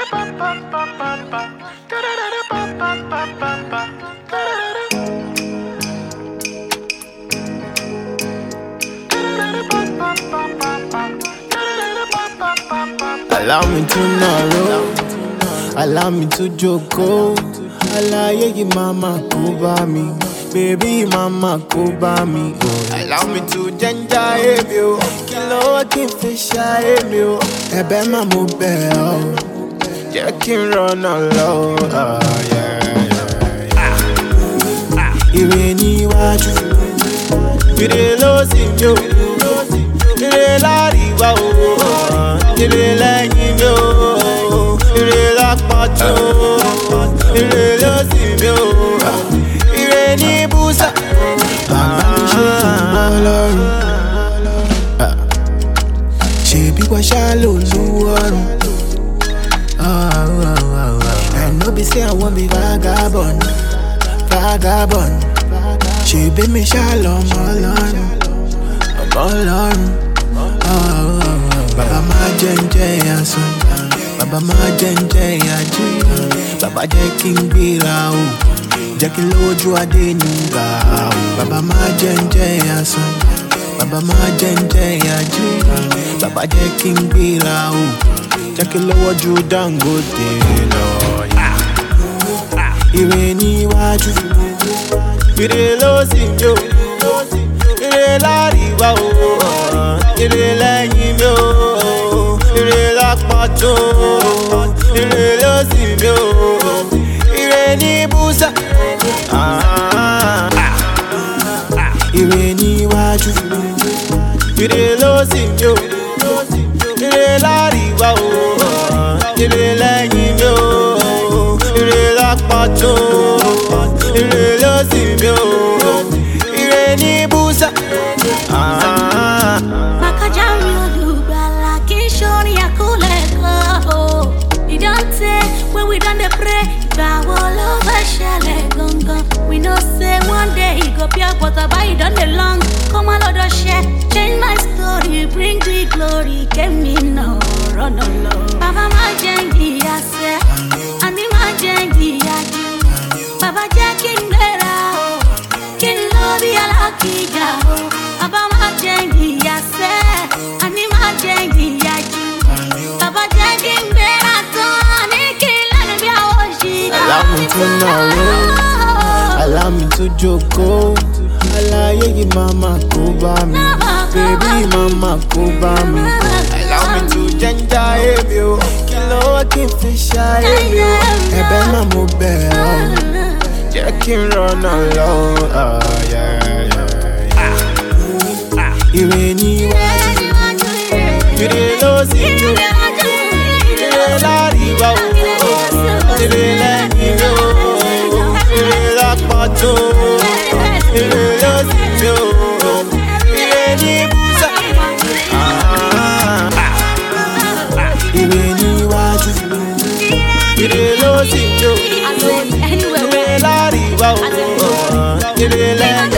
Allow me to narrow, allow me to joko. Allow you mama kuba me, baby mama kuba me. Allow me to ginger you, kilo I can fish you. Ebe mamu bell, Jackie run alone. Ireni waju, ire lo sinjo, ire la riwa o. Ire lẹ́yìn mi o, ire lápàtó, ire lọ́sì mi o, ire ní búsà. Bàbá mi ṣe ìmọ̀ ọlọ́run, ṣèbí wọ́n ṣá lò lúwọ́rùn. And no be say I wan be vagabond, vagabond. Ṣèbí mi ṣá lọ́mọ ọlọ́run, ọmọ ọlọ́run. Baba ma jẹ́njẹ́ yasun, baba ma jẹ́njẹ́ yají, baba jẹ́ kí n gbéra o, jẹ́ kí n lójú adé nígbà o. Baba ma jẹ́njẹ́ yasun, baba ma jẹ́njẹ́ yají, baba jẹ́ kí n gbéra o, jẹ́ kí n lójú Dangote lọ. Ire níwájú, ire ló sì ń jó, ire láríwá o, ire lẹ́yìn mi o. Ire lápàtó, ire lọ́sì mi o, ire ní búsà. Ire níwájú, ire lọ́sì mi o, ire láríwá o, ire lẹ́yìn mi o, ire lápàtó, ire lọ́sì mi o, ire ní búsà. When we done the pray, we know say one day he go pure, but I done the long. Come on, Lord, share, change my story, bring the glory, give me no run alone. Baba ma jengi yase, ani ma jengi yaji. Baba Jackie Mera, kin love ala kija. Baba ma jengi yase, ani ma jengi yaji. Baba Jackie Mera to. Allow me to narrow, allow me to joko. Allow you mama kuba me, baby mama kuba me. Allow me to ginger you, kilo I can fish you. Ebe mamu bell, Jackie run alone. Ire níwájú, ire ló sì ń jó, ire láríwá o. Ire lẹ́yìn mi o, ire lápàtó, ire lọ́sì mi o, ire ní búsà. Ire níwájú, ire lọ́sì mi o, ire láríwá o, ire lẹ́yìn.